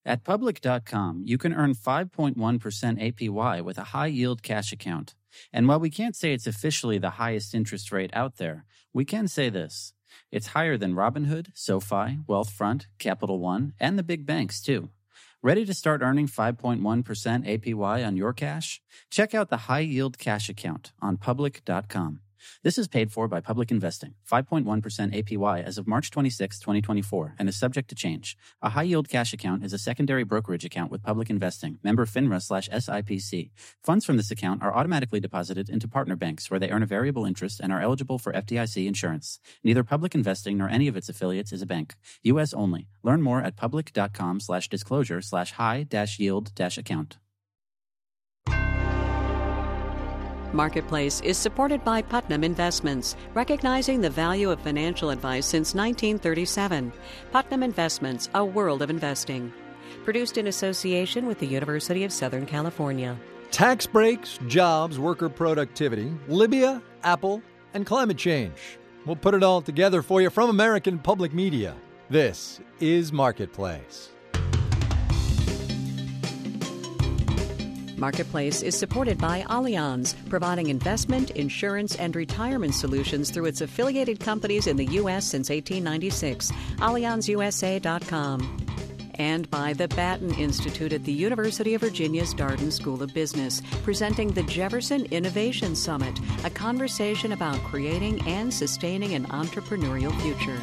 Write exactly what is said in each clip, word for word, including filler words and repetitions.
At Public dot com, you can earn five point one percent A P Y with a high-yield cash account. And while we can't say it's officially the highest interest rate out there, we can say this. It's higher than Robinhood, SoFi, Wealthfront, Capital One, and the big banks, too. Ready to start earning five point one percent A P Y on your cash? Check out the high-yield cash account on Public dot com. This is paid for by Public Investing, five point one percent A P Y as of March twenty-sixth, twenty twenty-four, and is subject to change. A high-yield cash account is a secondary brokerage account with Public Investing, member FINRA slash S I P C. Funds from this account are automatically deposited into partner banks where they earn a variable interest and are eligible for F D I C insurance. Neither Public Investing nor any of its affiliates is a bank. U S only. Learn more at Public dot com slash disclosure slash high dash yield dash account. Marketplace is supported by Putnam Investments, recognizing the value of financial advice since nineteen thirty-seven. Putnam Investments, a world of investing. Produced in association with the University of Southern California. Tax breaks, jobs, worker productivity, Libya, Apple, and climate change. We'll put it all together for you from American Public Media. This is Marketplace. Marketplace is supported by Allianz, providing investment, insurance, and retirement solutions through its affiliated companies in the U S since eighteen ninety-six. Allianz U S A dot com. And by the Batten Institute at the University of Virginia's Darden School of Business, presenting the Jefferson Innovation Summit, a conversation about creating and sustaining an entrepreneurial future.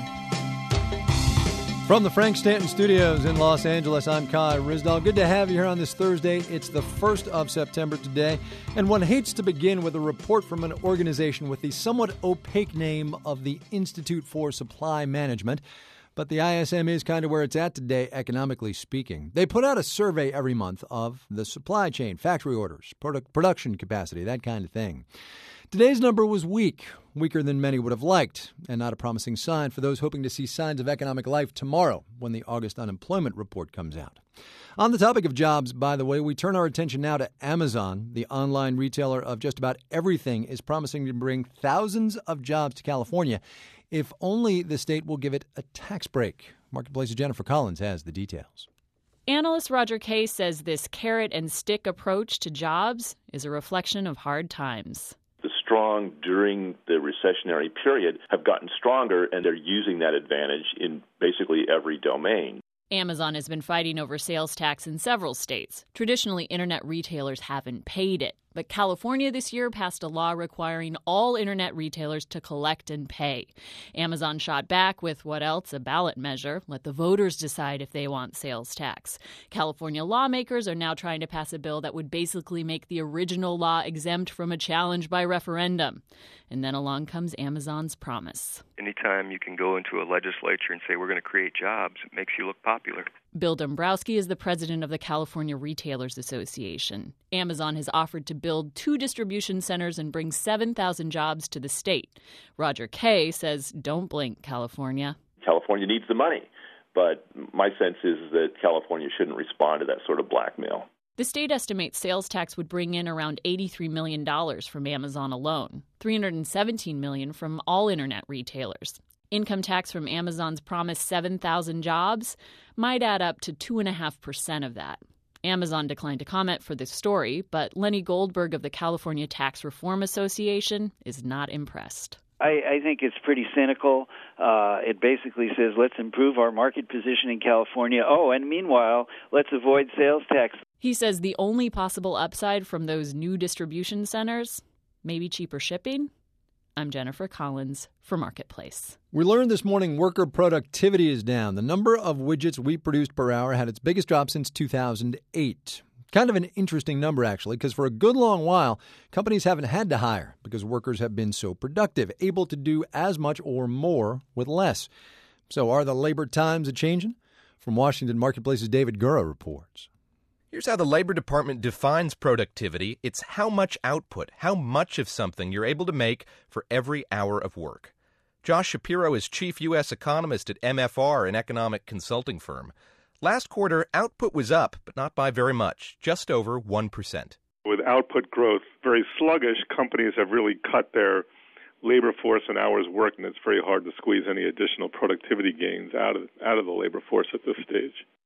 From the Frank Stanton Studios in Los Angeles, I'm Kai Ryssdal. Good to have you here on this Thursday. It's the first of September today, and one hates to begin with a report from an organization with the somewhat opaque name of the Institute for Supply Management. But the I S M is kind of where it's at today, economically speaking. They put out a survey every month of the supply chain, factory orders, product, production capacity, that kind of thing. Today's number was weak, weaker than many would have liked, and not a promising sign for those hoping to see signs of economic life tomorrow when the August unemployment report comes out. On the topic of jobs, by the way, we turn our attention now to Amazon. The online retailer of just about everything is promising to bring thousands of jobs to California if only the state will give it a tax break. Marketplace's Jennifer Collins has the details. Analyst Roger Kay says this carrot and stick approach to jobs is a reflection of hard times. The strong during the recessionary period have gotten stronger, and they're using that advantage in basically every domain. Amazon has been fighting over sales tax in several states. Traditionally, internet retailers haven't paid it. But California this year passed a law requiring all internet retailers to collect and pay. Amazon shot back with what else? A ballot measure. Let the voters decide if they want sales tax. California lawmakers are now trying to pass a bill that would basically make the original law exempt from a challenge by referendum. And then along comes Amazon's promise. Anytime you can go into a legislature and say we're going to create jobs, it makes you look popular. Bill Dombrowski is the president of the California Retailers Association. Amazon has offered to build two distribution centers and bring seven thousand jobs to the state. Roger Kay says, don't blink, California. California needs the money, but my sense is that California shouldn't respond to that sort of blackmail. The state estimates sales tax would bring in around eighty-three million dollars from Amazon alone, three hundred seventeen million dollars from all internet retailers. Income tax from Amazon's promised seven thousand jobs might add up to two point five percent of that. Amazon declined to comment for this story, but Lenny Goldberg of the California Tax Reform Association is not impressed. I, I think it's pretty cynical. Uh, it basically says, let's improve our market position in California. Oh, and meanwhile, let's avoid sales tax. He says the only possible upside from those new distribution centers, maybe cheaper shipping. I'm Jennifer Collins for Marketplace. We learned this morning worker productivity is down. The number of widgets we produced per hour had its biggest drop since two thousand eight. Kind of an interesting number, actually, because for a good long while, companies haven't had to hire because workers have been so productive, able to do as much or more with less. So are the labor times a-changing? From Washington, Marketplace's David Gura reports. Here's how the Labor Department defines productivity. It's how much output, how much of something you're able to make for every hour of work. Josh Shapiro is chief U S economist at M F R, an economic consulting firm. Last quarter, output was up, but not by very much, just over one percent. With output growth very sluggish, companies have really cut their labor force and hours worked, and it's very hard to squeeze any additional productivity gains out of out of the labor force at this stage.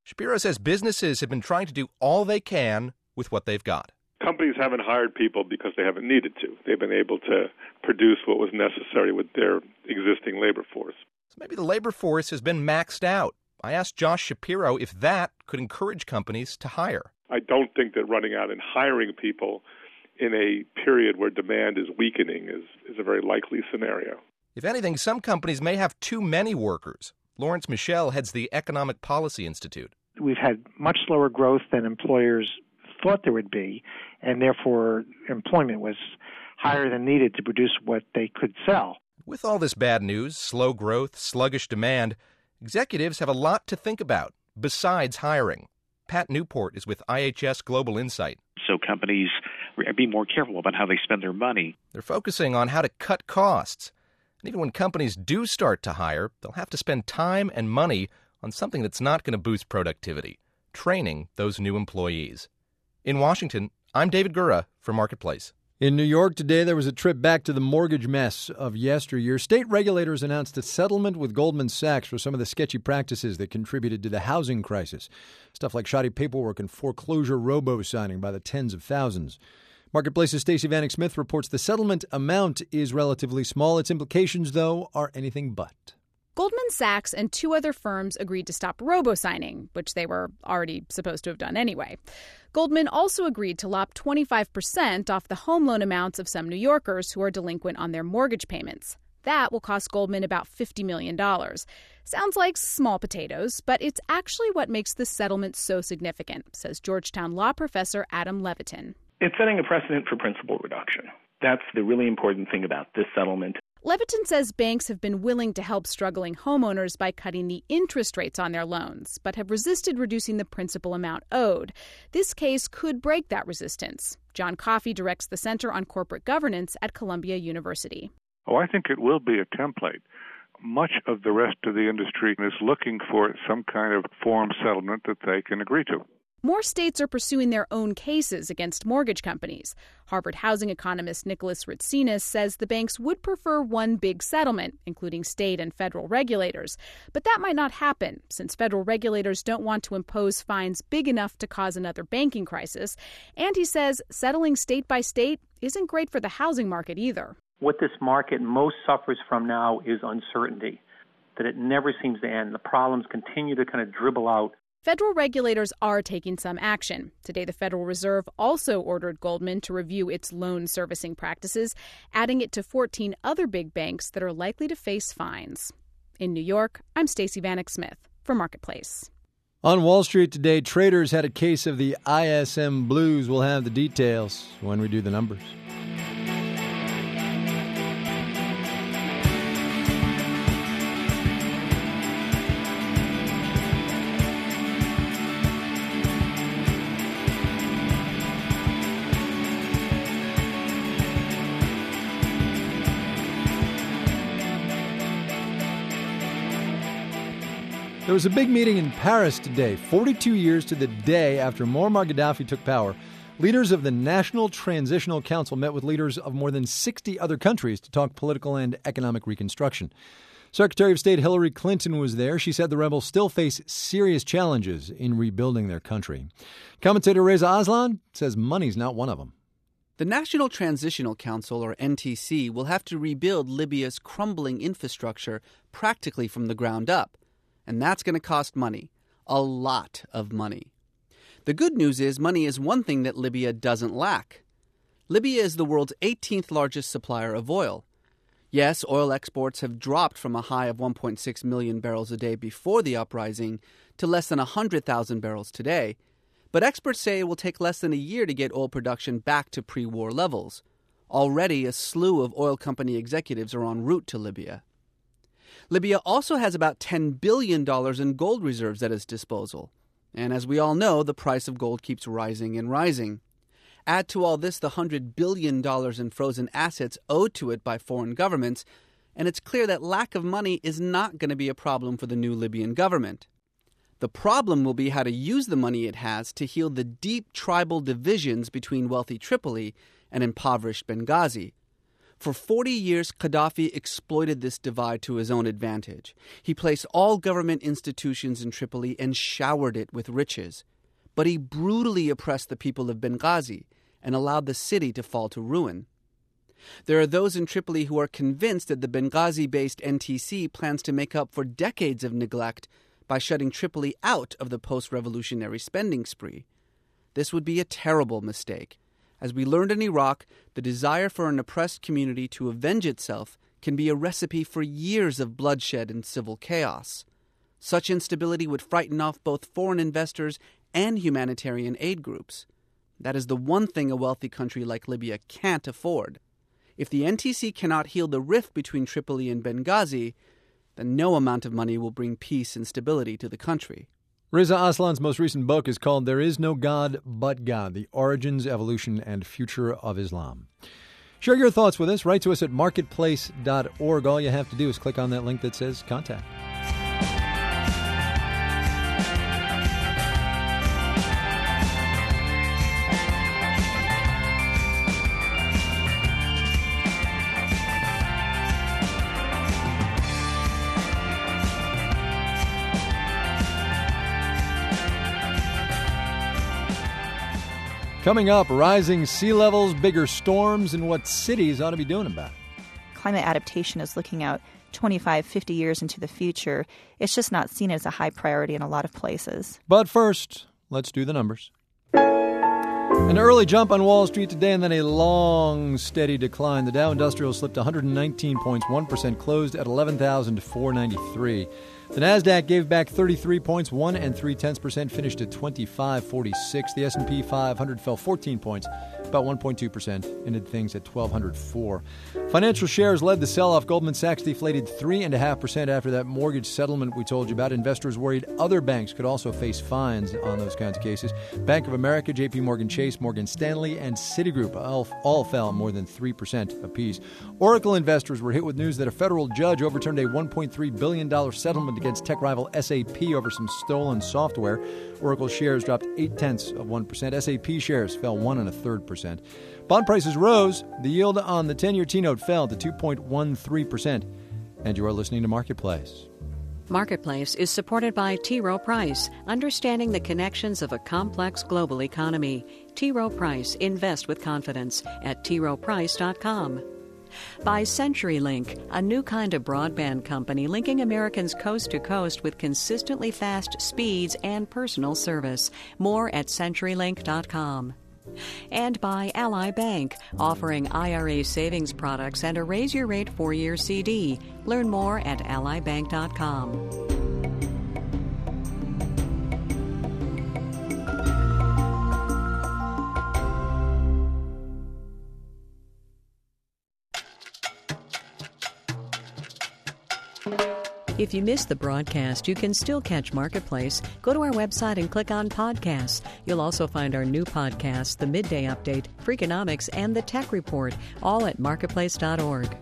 Shapiro says businesses have been trying to do all they can with what they've got. Companies haven't hired people because they haven't needed to. They've been able to produce what was necessary with their existing labor force. So maybe the labor force has been maxed out. I asked Josh Shapiro if that could encourage companies to hire. I don't think that running out and hiring people in a period where demand is weakening is, is a very likely scenario. If anything, some companies may have too many workers. Lawrence Michel heads the Economic Policy Institute. We've had much slower growth than employers thought there would be, and therefore employment was higher than needed to produce what they could sell. With all this bad news, slow growth, sluggish demand, executives have a lot to think about besides hiring. Pat Newport is with I H S Global Insight. So companies be more careful about how they spend their money. They're focusing on how to cut costs. And even when companies do start to hire, they'll have to spend time and money on something that's not going to boost productivity, training those new employees. In Washington, I'm David Gura for Marketplace. In New York today, there was a trip back to the mortgage mess of yesteryear. State regulators announced a settlement with Goldman Sachs for some of the sketchy practices that contributed to the housing crisis. Stuff like shoddy paperwork and foreclosure robo-signing by the tens of thousands. Marketplace's Stacey Vanek Smith reports the settlement amount is relatively small. Its implications, though, are anything but. Goldman Sachs and two other firms agreed to stop robo-signing, which they were already supposed to have done anyway. Goldman also agreed to lop twenty-five percent off the home loan amounts of some New Yorkers who are delinquent on their mortgage payments. That will cost Goldman about fifty million dollars. Sounds like small potatoes, but it's actually what makes this settlement so significant, says Georgetown law professor Adam Levitin. It's setting a precedent for principal reduction. That's the really important thing about this settlement. Levitin says banks have been willing to help struggling homeowners by cutting the interest rates on their loans, but have resisted reducing the principal amount owed. This case could break that resistance. John Coffey directs the Center on Corporate Governance at Columbia University. Oh, I think it will be a template. Much of the rest of the industry is looking for some kind of form settlement that they can agree to. More states are pursuing their own cases against mortgage companies. Harvard housing economist Nicholas Ritsinas says the banks would prefer one big settlement, including state and federal regulators. But that might not happen, since federal regulators don't want to impose fines big enough to cause another banking crisis. And he says settling state by state isn't great for the housing market either. What this market most suffers from now is uncertainty, that it never seems to end. The problems continue to kind of dribble out. Federal regulators are taking some action. Today, the Federal Reserve also ordered Goldman to review its loan servicing practices, adding it to fourteen other big banks that are likely to face fines. In New York, I'm Stacey Vanek Smith for Marketplace. On Wall Street today, traders had a case of the I S M blues. We'll have the details when we do the numbers. There was a big meeting in Paris today, forty-two years to the day after Muammar Gaddafi took power. Leaders of the National Transitional Council met with leaders of more than sixty other countries to talk political and economic reconstruction. Secretary of State Hillary Clinton was there. She said the rebels still face serious challenges in rebuilding their country. Commentator Reza Aslan says money's not one of them. The National Transitional Council, or N T C, will have to rebuild Libya's crumbling infrastructure practically from the ground up. And that's going to cost money. A lot of money. The good news is money is one thing that Libya doesn't lack. Libya is the world's eighteenth largest supplier of oil. Yes, oil exports have dropped from a high of one point six million barrels a day before the uprising to less than one hundred thousand barrels today. But experts say it will take less than a year to get oil production back to pre-war levels. Already, a slew of oil company executives are en route to Libya. Libya also has about ten billion dollars in gold reserves at its disposal. And as we all know, the price of gold keeps rising and rising. Add to all this the one hundred billion dollars in frozen assets owed to it by foreign governments, and it's clear that lack of money is not going to be a problem for the new Libyan government. The problem will be how to use the money it has to heal the deep tribal divisions between wealthy Tripoli and impoverished Benghazi. For forty years, Gaddafi exploited this divide to his own advantage. He placed all government institutions in Tripoli and showered it with riches. But he brutally oppressed the people of Benghazi and allowed the city to fall to ruin. There are those in Tripoli who are convinced that the Benghazi-based N T C plans to make up for decades of neglect by shutting Tripoli out of the post-revolutionary spending spree. This would be a terrible mistake. As we learned in Iraq, the desire for an oppressed community to avenge itself can be a recipe for years of bloodshed and civil chaos. Such instability would frighten off both foreign investors and humanitarian aid groups. That is the one thing a wealthy country like Libya can't afford. If the N T C cannot heal the rift between Tripoli and Benghazi, then no amount of money will bring peace and stability to the country. Riza Aslan's most recent book is called There Is No God But God, The Origins, Evolution, and Future of Islam. Share your thoughts with us. Write to us at marketplace dot org. All you have to do is click on that link that says Contact. Coming up, rising sea levels, bigger storms, and what cities ought to be doing about it. Climate adaptation is looking out twenty-five, fifty years into the future. It's just not seen as a high priority in a lot of places. But first, let's do the numbers. An early jump on Wall Street today and then a long, steady decline. The Dow Industrial slipped one hundred nineteen points, one percent, closed at eleven thousand four hundred ninety-three. The Nasdaq gave back thirty-three points, one and three tenths percent, finished at twenty-five forty-six. The S and P five hundred fell fourteen points, about one point two percent, ended things at twelve oh four. Financial shares led the sell-off. Goldman Sachs deflated three point five percent after that mortgage settlement we told you about. Investors worried other banks could also face fines on those kinds of cases. Bank of America, J P Morgan Chase, Morgan Stanley, and Citigroup all, all fell more than three percent apiece. Oracle investors were hit with news that a federal judge overturned a one point three billion dollars settlement against tech rival S A P over some stolen software. Oracle shares dropped eight tenths of one percent. S A P shares fell one and a third percent. Bond prices rose. The yield on the ten-year T-note fell to two point one three percent. And you are listening to Marketplace. Marketplace is supported by T. Rowe Price, understanding the connections of a complex global economy. T. Rowe Price, invest with confidence at t rowe price dot com. By CenturyLink, a new kind of broadband company linking Americans coast to coast with consistently fast speeds and personal service. More at century link dot com. And by Ally Bank, offering I R A savings products and a raise-your-rate four-year C D. Learn more at ally bank dot com. If you missed the broadcast, you can still catch Marketplace. Go to our website and click on podcasts. You'll also find our new podcasts, The Midday Update, Freakonomics, and The Tech Report, all at marketplace dot org.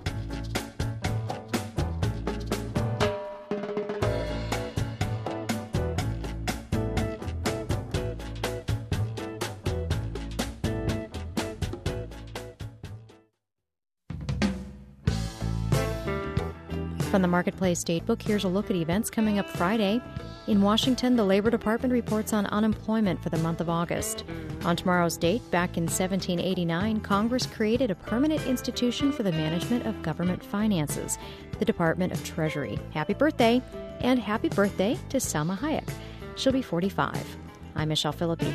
From the Marketplace Datebook, here's a look at events coming up Friday. In Washington, the Labor Department reports on unemployment for the month of August. On tomorrow's date, back in seventeen eighty-nine, Congress created a permanent institution for the management of government finances, the Department of Treasury. Happy birthday, and happy birthday to Salma Hayek. She'll be forty-five. I'm Michelle Philippi.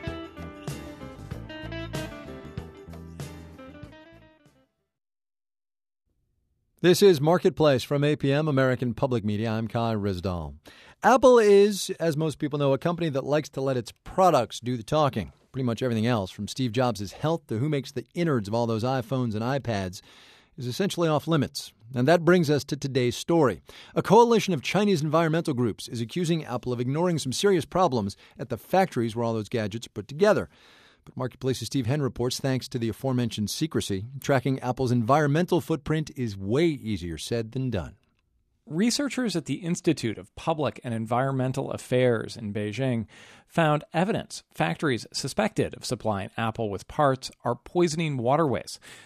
This is Marketplace from A P M, American Public Media. I'm Kai Rizdal. Apple is, as most people know, a company that likes to let its products do the talking. Pretty much everything else, from Steve Jobs' health to who makes the innards of all those iPhones and iPads, is essentially off limits. And that brings us to today's story. A coalition of Chinese environmental groups is accusing Apple of ignoring some serious problems at the factories where all those gadgets are put together. But Marketplace's Steve Henn reports, thanks to the aforementioned secrecy, tracking Apple's environmental footprint is way easier said than done. Researchers at the Institute of Public and Environmental Affairs in Beijing found evidence factories suspected of supplying Apple with parts are poisoning waterways.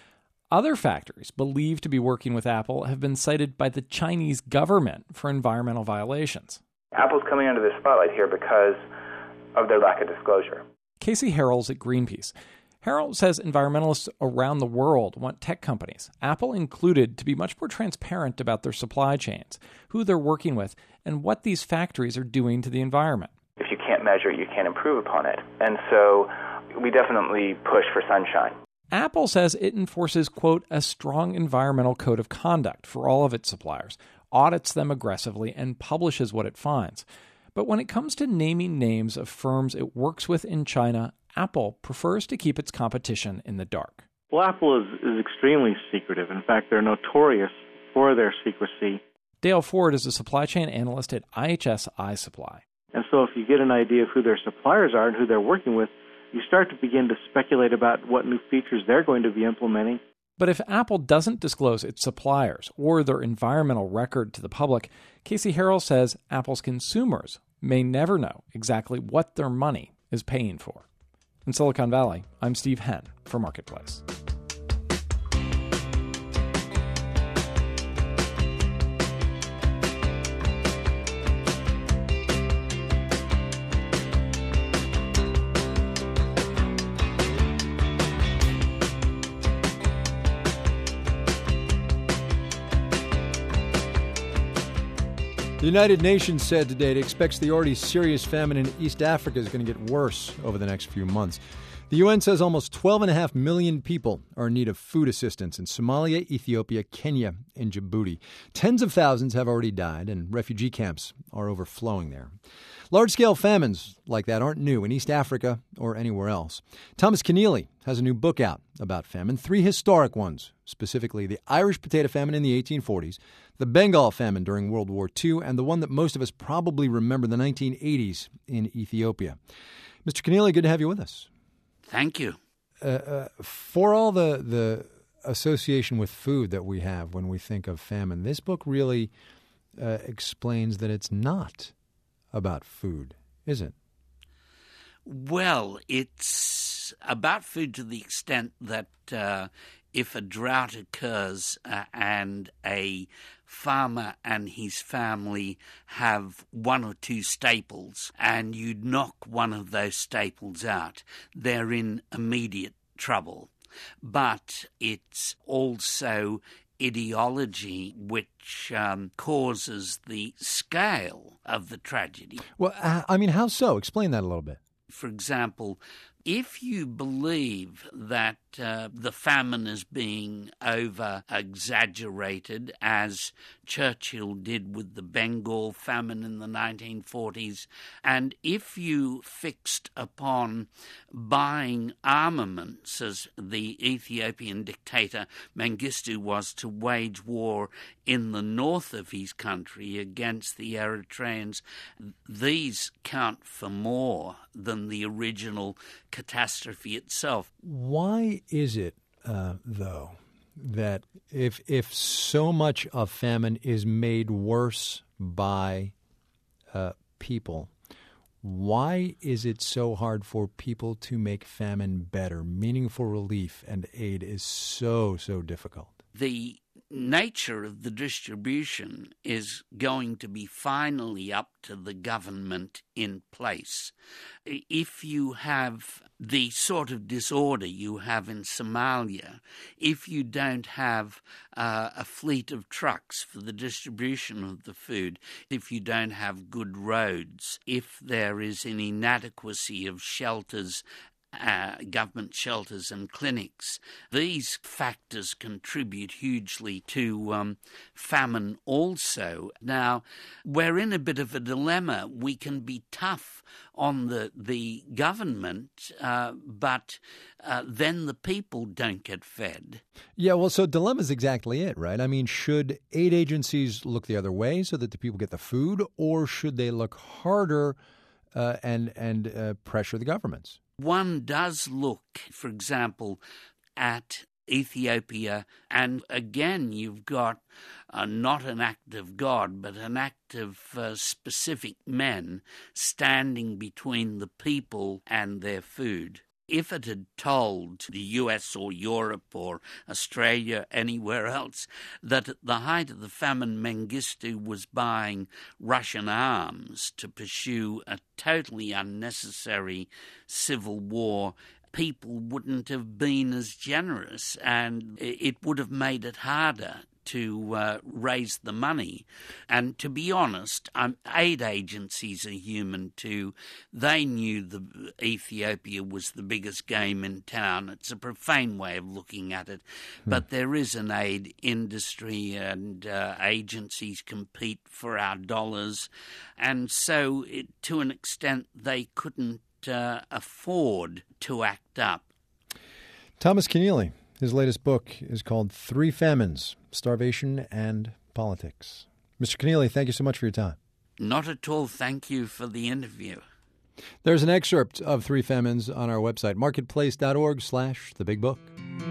Other factories believed to be working with Apple have been cited by the Chinese government for environmental violations. Apple's coming under the spotlight here because of their lack of disclosure. Casey Harrell's at Greenpeace. Harrell says environmentalists around the world want tech companies, Apple included, to be much more transparent about their supply chains, who they're working with, and what these factories are doing to the environment. If you can't measure it, you can't improve upon it. And so we definitely push for sunshine. Apple says it enforces, quote, a strong environmental code of conduct for all of its suppliers, audits them aggressively, and publishes what it finds. But when it comes to naming names of firms it works with in China, Apple prefers to keep its competition in the dark. Well, Apple is, is extremely secretive. In fact, they're notorious for their secrecy. Dale Ford is a supply chain analyst at I H S iSupply. And so if you get an idea of who their suppliers are and who they're working with, you start to begin to speculate about what new features they're going to be implementing. But if Apple doesn't disclose its suppliers or their environmental record to the public, Casey Harrell says Apple's consumers may never know exactly what their money is paying for. In Silicon Valley, I'm Steve Henn for Marketplace. The United Nations said today it expects the already serious famine in East Africa is going to get worse over the next few months. The U N says almost twelve point five million people are in need of food assistance in Somalia, Ethiopia, Kenya, and Djibouti. Tens of thousands have already died, and refugee camps are overflowing there. Large-scale famines like that aren't new in East Africa or anywhere else. Thomas Keneally has a new book out about famine, three historic ones, specifically the Irish potato famine in the eighteen forties, the Bengal famine during World War Two, and the one that most of us probably remember, the nineteen eighties in Ethiopia. Mister Keneally, good to have you with us. Thank you. Uh, uh, for all the, the association with food that we have when we think of famine, this book really uh, explains that it's not about food, is it? Well, it's about food to the extent that uh, if a drought occurs uh, and a farmer and his family have one or two staples and you knock one of those staples out, they're in immediate trouble. But it's also ideology which um, causes the scale of the tragedy. Well, I mean, how so? Explain that a little bit. For example, if you believe that uh, the famine is being over-exaggerated, as Churchill did with the Bengal famine in the nineteen forties, and if you fixed upon buying armaments, as the Ethiopian dictator Mengistu was to wage war in the north of his country against the Eritreans, these count for more than the original catastrophe itself. Why is it, uh, though, that if if so much of famine is made worse by uh, people, why is it so hard for people to make famine better? Meaningful relief and aid is so, so difficult. The nature of the distribution is going to be finally up to the government in place. If you have the sort of disorder you have in Somalia, if you don't have uh, a fleet of trucks for the distribution of the food, if you don't have good roads, if there is an inadequacy of shelters, Uh, government shelters and clinics, these factors contribute hugely to um, famine also. Now, we're in a bit of a dilemma. We can be tough on the, the government, uh, but uh, then the people don't get fed. Yeah, well, so dilemma is exactly it, right? I mean, should aid agencies look the other way so that the people get the food, or should they look harder uh, and, and uh, pressure the governments? One does look, for example, at Ethiopia, and again you've got uh, not an act of God, but an act of uh, specific men standing between the people and their food. If it had told the U S or Europe or Australia, anywhere else, that at the height of the famine Mengistu was buying Russian arms to pursue a totally unnecessary civil war, people wouldn't have been as generous, and it would have made it harder to uh, raise the money. And to be honest, um, aid agencies are human too. They knew the Ethiopia was the biggest game in town. It's a profane way of looking at it. Hmm. But there is an aid industry, and uh, agencies compete for our dollars. And so, it, to an extent, they couldn't uh, afford to act up. Thomas Keneally. His latest book is called Three Famines, Starvation and Politics. Mister Keneally, thank you so much for your time. Not at all. Thank you for the interview. There's an excerpt of Three Famines on our website, marketplace.org slash the big book.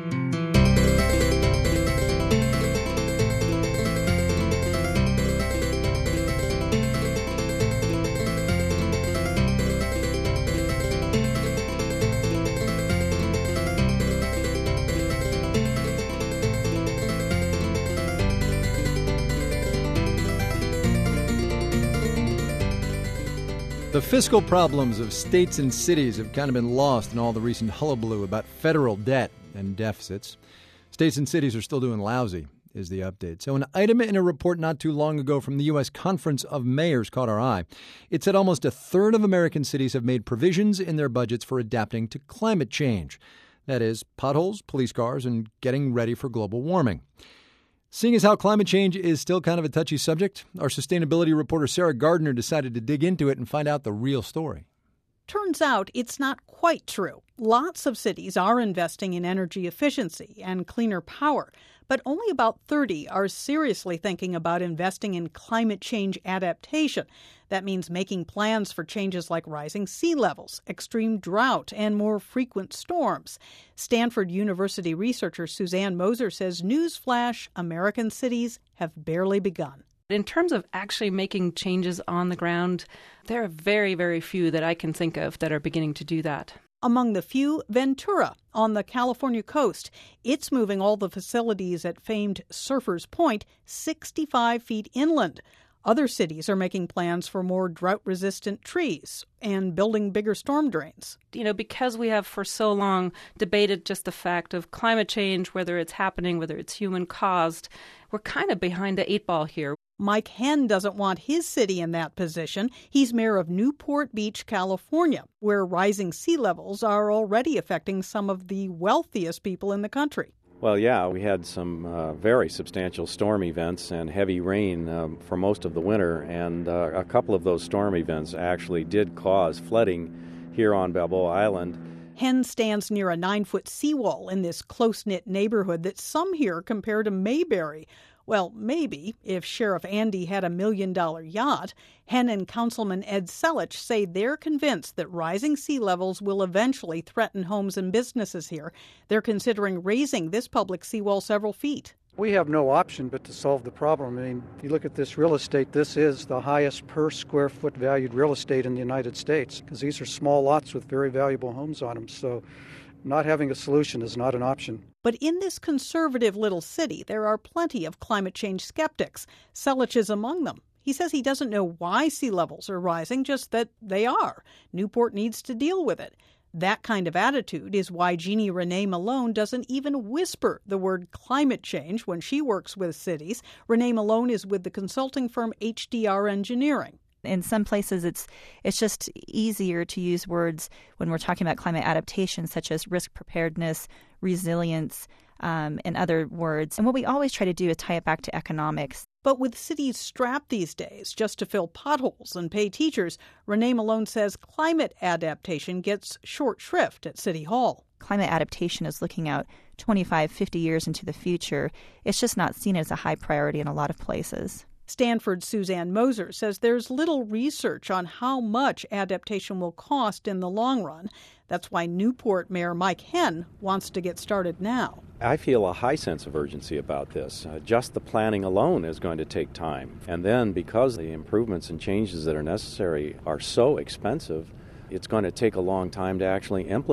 The fiscal problems of states and cities have kind of been lost in all the recent hullabaloo about federal debt and deficits. States and cities are still doing lousy, is the update. So an item in a report not too long ago from the U S Conference of Mayors caught our eye. It said almost a third of American cities have made provisions in their budgets for adapting to climate change. That is, potholes, police cars, and getting ready for global warming. Seeing as how climate change is still kind of a touchy subject, our sustainability reporter Sarah Gardner decided to dig into it and find out the real story. Turns out it's not quite true. Lots of cities are investing in energy efficiency and cleaner power, but only about thirty are seriously thinking about investing in climate change adaptation. That means making plans for changes like rising sea levels, extreme drought, and more frequent storms. Stanford University researcher Suzanne Moser says, newsflash, American cities have barely begun. In terms of actually making changes on the ground, there are very, very few that I can think of that are beginning to do that. Among the few, Ventura on the California coast. It's moving all the facilities at famed Surfers Point sixty-five feet inland. Other cities are making plans for more drought-resistant trees and building bigger storm drains. You know, because we have for so long debated just the fact of climate change, whether it's happening, whether it's human-caused, we're kind of behind the eight ball here. Mike Henn doesn't want his city in that position. He's mayor of Newport Beach, California, where rising sea levels are already affecting some of the wealthiest people in the country. Well, yeah, we had some uh, very substantial storm events and heavy rain um, for most of the winter, and uh, a couple of those storm events actually did cause flooding here on Balboa Island. Henn stands near a nine-foot seawall in this close-knit neighborhood that some here compare to Mayberry. Well, maybe, if Sheriff Andy had a million-dollar yacht. Henn and Councilman Ed Selich say they're convinced that rising sea levels will eventually threaten homes and businesses here. They're considering raising this public seawall several feet. We have no option but to solve the problem. I mean, if you look at this real estate, this is the highest per square foot valued real estate in the United States, because these are small lots with very valuable homes on them. So not having a solution is not an option. But in this conservative little city, there are plenty of climate change skeptics. Selich is among them. He says he doesn't know why sea levels are rising, just that they are. Newport needs to deal with it. That kind of attitude is why Jeannie Renee Malone doesn't even whisper the word climate change when she works with cities. Renee Malone is with the consulting firm H D R Engineering. In some places, it's it's just easier to use words when we're talking about climate adaptation, such as risk preparedness, resilience, um, and other words. And what we always try to do is tie it back to economics. But with cities strapped these days just to fill potholes and pay teachers, Renee Malone says climate adaptation gets short shrift at City Hall. Climate adaptation is looking out twenty-five, fifty years into the future. It's just not seen as a high priority in a lot of places. Stanford's Suzanne Moser says there's little research on how much adaptation will cost in the long run. That's why Newport Mayor Mike Henn wants to get started now. I feel a high sense of urgency about this. Uh, just the planning alone is going to take time. And then because the improvements and changes that are necessary are so expensive, it's going to take a long time to actually implement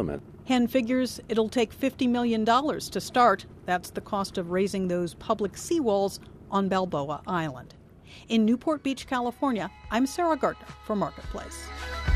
Henn figures it'll take fifty million dollars to start. That's the cost of raising those public seawalls on Balboa Island. In Newport Beach, California, I'm Sarah Gardner for Marketplace.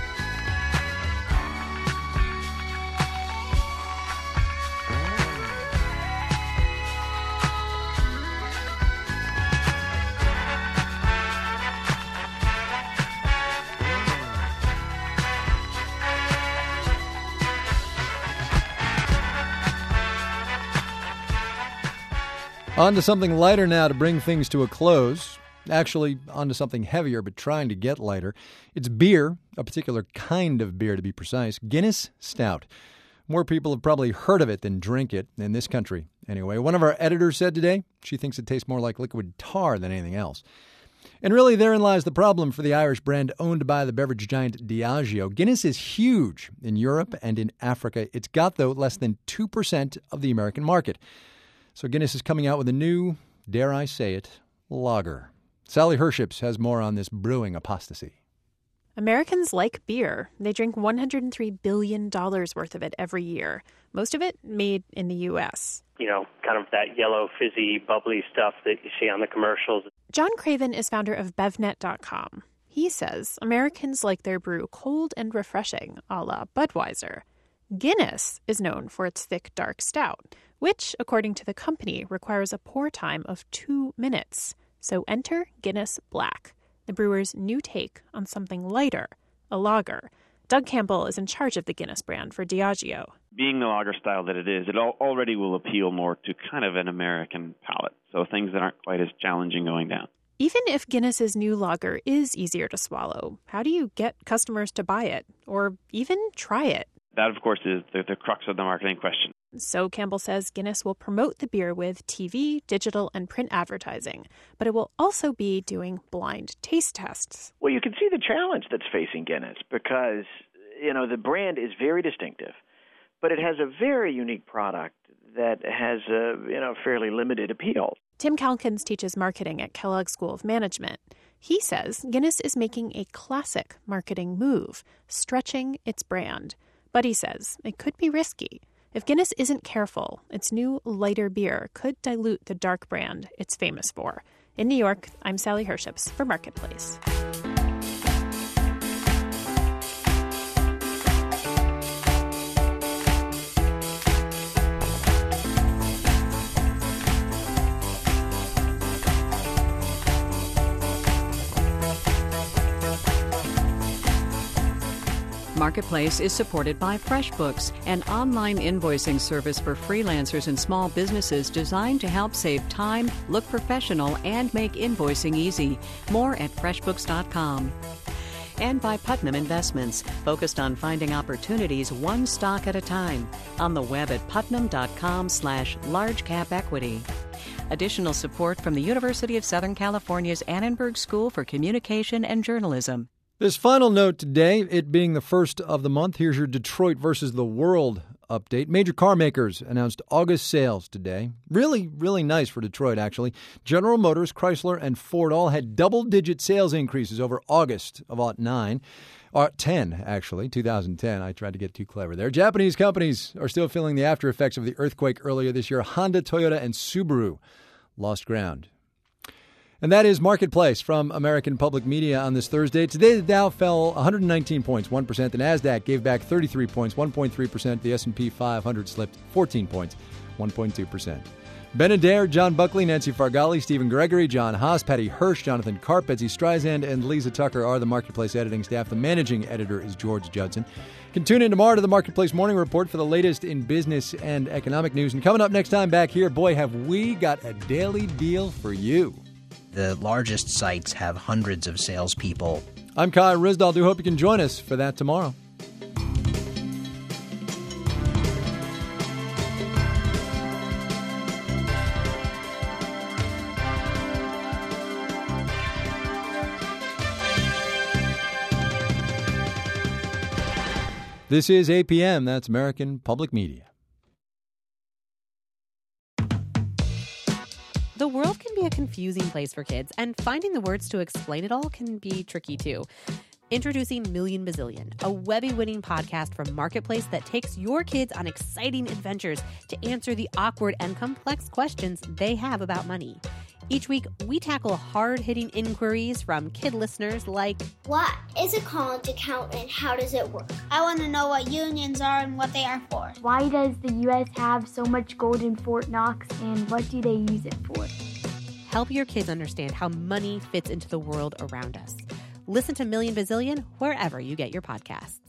On to something lighter now to bring things to a close. Actually, on to something heavier, but trying to get lighter. It's beer, a particular kind of beer to be precise, Guinness Stout. More people have probably heard of it than drink it, in this country anyway. One of our editors said today she thinks it tastes more like liquid tar than anything else. And really, therein lies the problem for the Irish brand owned by the beverage giant Diageo. Guinness is huge in Europe and in Africa. It's got, though, less than two percent of the American market. So Guinness is coming out with a new, dare I say it, lager. Sally Herships has more on this brewing apostasy. Americans like beer. They drink one hundred three billion dollars worth of it every year, most of it made in the U S. You know, kind of that yellow, fizzy, bubbly stuff that you see on the commercials. John Craven is founder of Bevnet dot com. He says Americans like their brew cold and refreshing, a la Budweiser. Guinness is known for its thick, dark stout, which, according to the company, requires a pour time of two minutes. So enter Guinness Black, the brewer's new take on something lighter, a lager. Doug Campbell is in charge of the Guinness brand for Diageo. Being the lager style that it is, it already will appeal more to kind of an American palate, so things that aren't quite as challenging going down. Even if Guinness's new lager is easier to swallow, how do you get customers to buy it, or even try it? That, of course, is the, the crux of the marketing question. So Campbell says Guinness will promote the beer with T V, digital, and print advertising, but it will also be doing blind taste tests. Well, you can see the challenge that's facing Guinness because, you know, the brand is very distinctive, but it has a very unique product that has a, you know, fairly limited appeal. Tim Calkins teaches marketing at Kellogg School of Management. He says Guinness is making a classic marketing move, stretching its brand. But he says it could be risky. If Guinness isn't careful, its new lighter beer could dilute the dark brand it's famous for. In New York, I'm Sally Herships for Marketplace. Marketplace is supported by FreshBooks, an online invoicing service for freelancers and small businesses designed to help save time, look professional, and make invoicing easy. More at FreshBooks dot com. And by Putnam Investments, focused on finding opportunities one stock at a time. On the web at putnam dot com slash large cap equity. Additional support from the University of Southern California's Annenberg School for Communication and Journalism. This final note today, it being the first of the month, here's your Detroit versus the World update. Major car makers announced August sales today. Really, really nice for Detroit, actually. General Motors, Chrysler, and Ford all had double-digit sales increases over August of oh nine. Or ten, actually, two thousand ten. I tried to get too clever there. Japanese companies are still feeling the after effects of the earthquake earlier this year. Honda, Toyota, and Subaru lost ground. And that is Marketplace from American Public Media on this Thursday. Today, the Dow fell one hundred nineteen points, one percent. The NASDAQ gave back thirty-three points, one point three percent. The S and P five hundred slipped fourteen points, one point two percent. Ben Adair, John Buckley, Nancy Fargali, Stephen Gregory, John Haas, Patty Hirsch, Jonathan Karp, Betsy Streisand, and Lisa Tucker are the Marketplace editing staff. The managing editor is George Judson. You can tune in tomorrow to the Marketplace Morning Report for the latest in business and economic news. And coming up next time back here, boy, have we got a daily deal for you. The largest sites have hundreds of salespeople. I'm Kai Ryssdal. Do hope you can join us for that tomorrow. This is A P M. That's American Public Media. The world can be a confusing place for kids, and finding the words to explain it all can be tricky too. Introducing Million Bazillion, a Webby-winning podcast from Marketplace that takes your kids on exciting adventures to answer the awkward and complex questions they have about money. Each week, we tackle hard-hitting inquiries from kid listeners like, what is a college account and how does it work? I want to know what unions are and what they are for. Why does the U S have so much gold in Fort Knox and what do they use it for? Help your kids understand how money fits into the world around us. Listen to Million Bazillion wherever you get your podcasts.